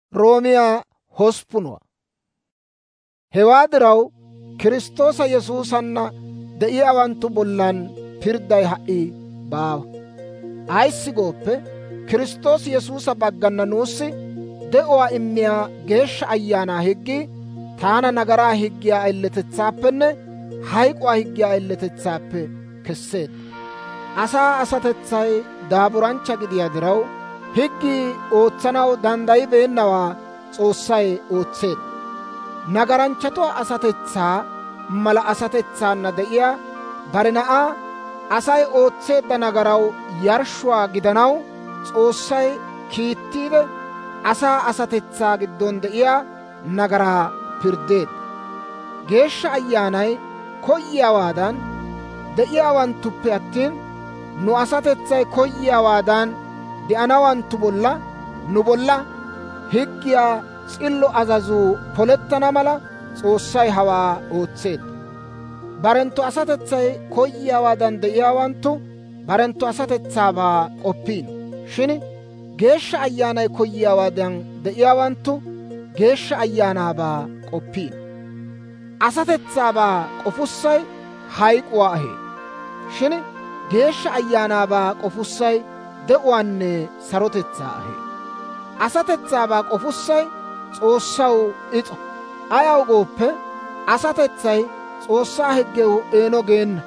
Roomiyaa 8. Hewaa diraw Kiristtoosa Yesuusanna de'iyaawanttu bollan pirdday ha"i baawa. Ayissi gooppe, Kiristtoosi Yesuusa baggana nuussi de'uwaa immiyaa Geeshsha Ayaanaa higgii taana nagaraa higgiyaa ayiletetsaappenne hayk'uwaa higgiyaa ayiletetsaappe kesseedda. Asaa asatetsay daaburanchcha gidiyaa diraw, higgii ootsanaw danddayibeennawaa S'oossay ootseedda. Nagaranchchatuwaa asatetsaa mala asatetsaanna de'iyaa bare Na'aa Asay ootseedda nagaraw yarshshuwaa gidanaw S'oossay kiittiide, asaa asatetsaa giddon de'iyaa nagaraa pirddeedda. Geeshsha Ayyaanay koyiyaawaadan de'iyaawanttuppe attin, nu asatetsay koyiyaawaadan de'anawanttu bolla nu bolla higgiyaa s'illo azazuu polettana mala S'oossay hawaa ootseedda. Barenttu asatetsay koyiyaawaadan de'iyaawanttu barenttu asatetsaabaa qoppiino. Shin Geeshsha Ayyaanay koyiyaawaadan de'iyaawanttu Geeshsha Ayyaanaabaa qoppiino. Asatetsaabaa qofussay hayk'uwaa ahee. Shin Geeshsha Ayyaanaabaa qofussay de'uwaanne sarotetsaa ahee. Asatetsaabaa qofussay S'oossaw is'o. Ayaw gooppe, asatetsay S'oossaa higgew eeno geena.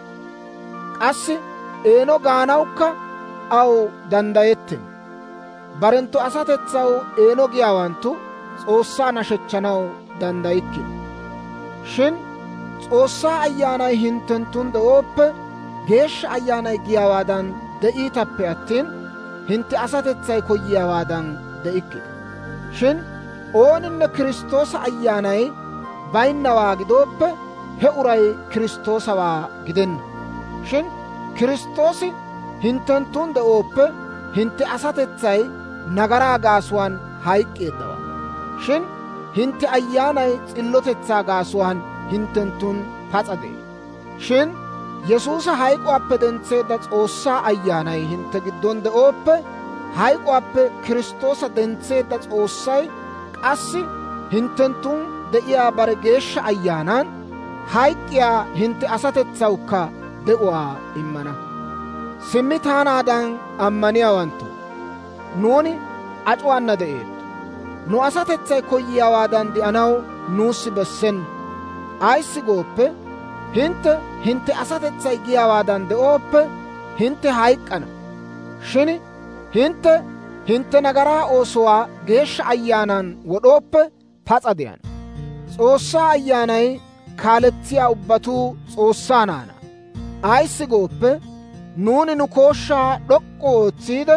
Qassi eeno gaanawukka aw danddayettenna. Barenttu asatetsaw eeno giyaawanttu S'oossaa nashechchanaw danddayikkino. Shin S'oossaa Ayyaanay hinttenttun de'ooppe, Geeshsha Ayyaanay giyaawaadan de'iitappe attin, hintte asatetsay koyiyaawaadan de'ikkita. Shin ooninne Kiristtoosa Ayyaanay baynnawaa gidooppe, he uray Kiristtoosawaa gidenna. Shin Kiristtoosi hinttenttun de'ooppe, hintte asatetsay nagaraa gaasuwaan hayk'k'eeddawaa. Shin hintte ayyaanay s'illotetsaa gaasuwaan hinttenttun pas'a de'ee. Shin Yesuusa hayk'uwaappe dentseedda S'oossaa Ayyaanay hintte giddon de'ooppe, hayk'uwaappe Kiristtoosa dentseedda S'oossay qassi hinttenttun de'iyaa bare Geeshsha Ayyaanan hayk'k'iyaa hintte asatetsawukka de'uwaa immana. Simmi taanaadan ammaniyaawanttoo, nuuni ac'uwaana de'eetto. Nu asatetsay koyiyaawaadan de'anaw nuussi bessenna. Ayissi gooppe, hintte asatetsay giyaawaadan de'ooppe, hintte hayk'k'ana. Shin hintte nagaraa oosuwaa Geeshsha Ayyaanan wod'ooppe, pas'a de'ana. S'oossaa Ayyaanay kaaletsiyaa ubbatuu S'oossaa naanaa. Ayissi gooppe, nuuni nu kooshshaa d'ok'k'u ootsiide,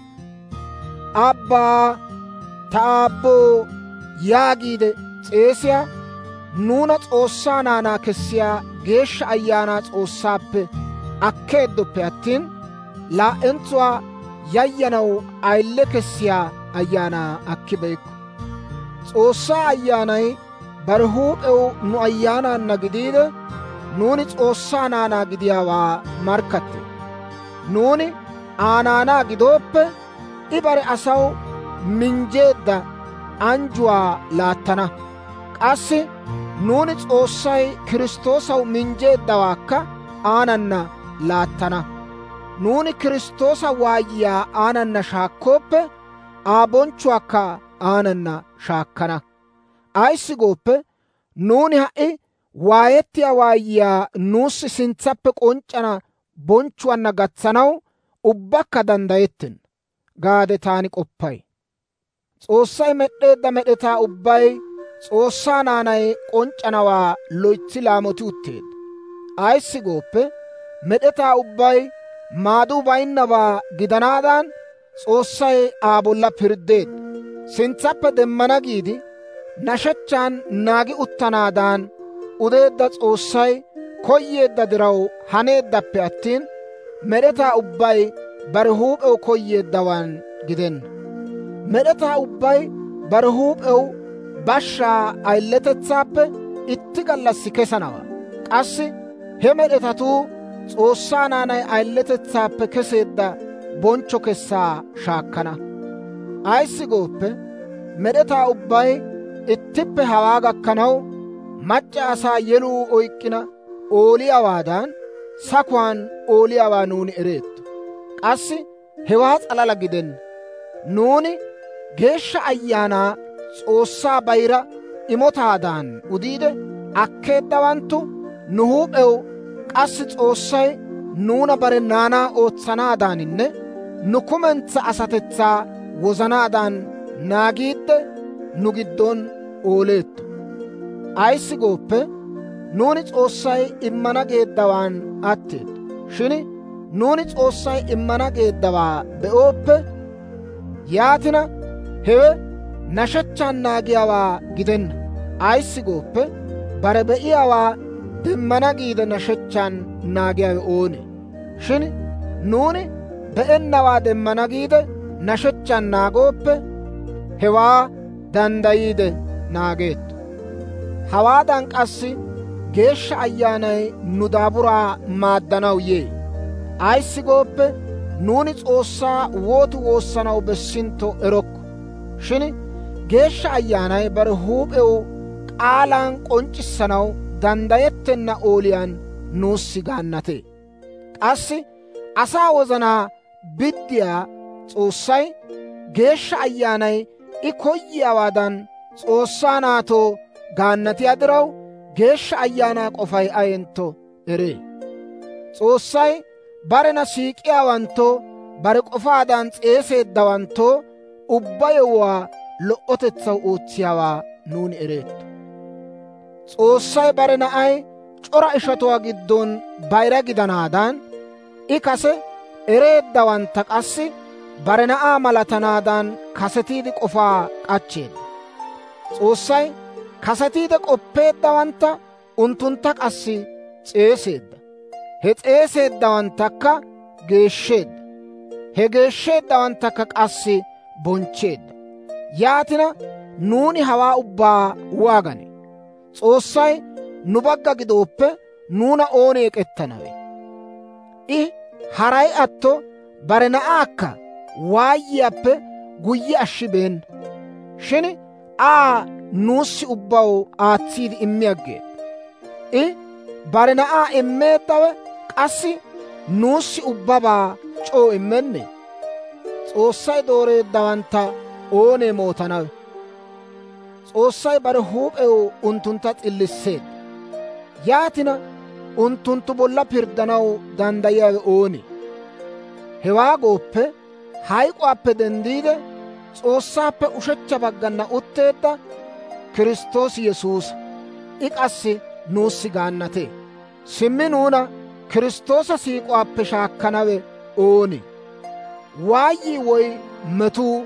Abbaa, ta Aabboo yaagiide s'eesiyaa nuuna S'oossaa naanaa kessiyaa Geeshsha Ayaanaa S'oossaappe akkeeddoppe attin, laa"entsuwaa yayyanaw ayile kessiyaa Ayaanaa akkibeykko. S'oossaa Ayyaanay bare huup'ew nu ayyaanaanna gidiide, nuuni S'oossaa naanaa gidiyaawaa markkattee. Nuuni Aa naanaa gidooppe, I bare asaw minjjeedda anjjuwaa laattana. Qassi nuuni S'oossay Kiristtoosaw minjjeeddawaakka aanana laattana. Nuuni Kiristtoosa waayiyaa aanana shaakkooppe, Aa bonchchuwaakka aanana shaakkana. Ayissi gooppe, nuuni ha"i waayettiyaa waayiyaa nuussi sintsappe k'onc'c'ana bonchchuwaanna gatsanaw ubbakka danddayettenna gaade taani k'oppay. S'oossay med'd'eedda med'etaa ubbay S'oossaa naanay k'onc'c'anawaa loytsi laamoti utteedda. Ayissi gooppe, med'etaa ubbay maaduu baynnabaa gidanaadan S'oossay Aa bolla pirddeedda. Sintsappe demmana giide nashechchaan naagi uttanaadan udeedda S'oossay koyeedda diraw haneeddappe attin, med'etaa ubbay bare huup'ew koyeeddawaan gidenna. Med'etaa ubbay bare huup'ew bashshaa ayiletetsaappe itti gallassi kesanawaa. Qassi he med'etatuu S'oossaa naanay ayiletetsaappe keseedda bonchcho kessaa shaakkana. Ayissi gooppe, med'etaa ubbay ittippe hawaa gakkanaw mac'c'a asaa yeluu oyk'k'ina ooliyaawaadan sakuwaan ooliyaawaa nuuni ereetto. Qassi hewaa s'alala gidenna. Nuuni Geeshsha Ayaanaa S'oossaa bayira imotaadan udiide akkeeddawanttu nu huup'ew qassi S'oossay nuuna bare naanaa ootsanaadaaninne nu kumentsaa asatetsaa wozanaadan naagiidde nu giddon ooleetto. Ayissi gooppe, nuuni S'oossay immana geeddawaan atteeddo. Shin nuuni S'oossay immana geeddawaa be'ooppe, yaatina hewe nashechchaan naagiyaawaa gidenna. Ayissi gooppe, bare be'iyaawaa demmana giide nashechchaan naagiyaawe oonee? Shin nuuni be'ennawaa demmana giide nashechchaan naagooppe, hewaa danddayiide naageetto. Hawaadan qassi Geeshsha Ayyaanay nu daaburaa maaddanaw yee. Ayissi gooppe, nuuni S'oossaa wooti woossanaw bessintto erokko. Shin Geeshsha Ayyaanay bare huup'ew k'aalaan k'onc'c'issanaw danddayettenna ooliyaan nuussi gaannatee. Qassi asaa wozanaa biddiyaa S'oossay Geeshsha Ayyaanay I koyiyaawaadan S'oossaa naatoo gaannatiyaa diraw, Geeshsha Ayaanaa k'ofay ayentto eree. S'oossay barena siik'iyaawanttoo bare k'ofaadan s'eeseeddawanttoo ubbaa yewuwaa lo"otetsaw ootsiyaawaa nuuni ereetto. S'oossay bare na'ay c'ora ishatuwaa giddon bayira gidanaadan, I kase ereeddawantta qassi bare na'aa malatanaadan kasetiide k'ofaa k'achcheedda. S'oossay kasetiide k'oppeeddawantta unttuntta qassi s'eeseedda. He s'eeseeddawanttakka geeshsheedda. He geeshsheeddawanttakka qassi bonchcheedda. Yaatina nuuni hawaa ubbaa waagane? S'oossay nu bagga gidooppe nuuna oonee ek'ettanawe? I haray atto bare na'aakka waayiyaappe guyye ashshibeenna. Shin Aa nuussi ubbaw aatsiide immi aggeedda. I bare na'aa immeeddawe qassi nuussi ubbabaa c'oo immennee? S'oossay dooreeddawantta oonee mootanawe? S'oossay bare huup'ew unttuntta s'illisseedda. Yaatina unttunttu bolla pirddanaw danddayiyaawe oonee? Hewaa gooppe, hayk'uwaappe denddiide S'oossaappe ushechcha baggana utteedda Kiristtoosi Yesuusa. I qassi nuussi gaannatee. Simmi nuuna Kiristtoosa siik'uwaappe shaakkanawe oonee? Waayyii woy metuu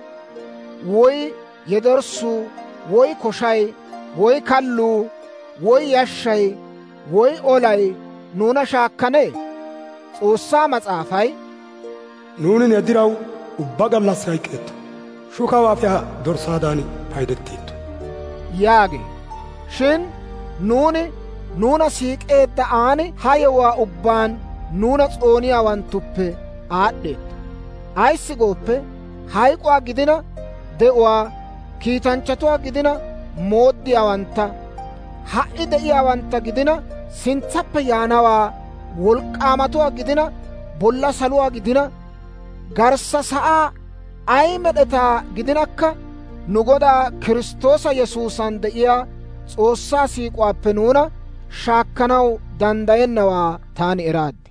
woy yederssuu woy koshay woy kalluu woy yashshay woy olay nuuna shaakkanee? S'oossaa Mas'aafay, «Nuuni ne diraw ubbaa gallassi hayqqeetto; shukawaappe dorssaadan paydetteetto» yaagee. Shin nuuni nuuna siik'eedda aani ha yewuwaa ubbaan nuuna s'ooniyaawanttuppe aad'd'eetto. Ayissi gooppe, hayk'uwaa gidina de'uwaa, kiitanchchatuwaa gidina mooddiyaawantta, ha"i de'iyaawantta gidina sintsappe yaanawaa, wolk'k'aamatuwaa gidina bolla saluwaa gidina garssa sa'aa ay med'etaa gidinakka nu Godaa Kiristtoosa Yesuusan de'iyaa S'oossaa siik'uwaappe nuuna shaakkanaw danddayennawaa taani eraad.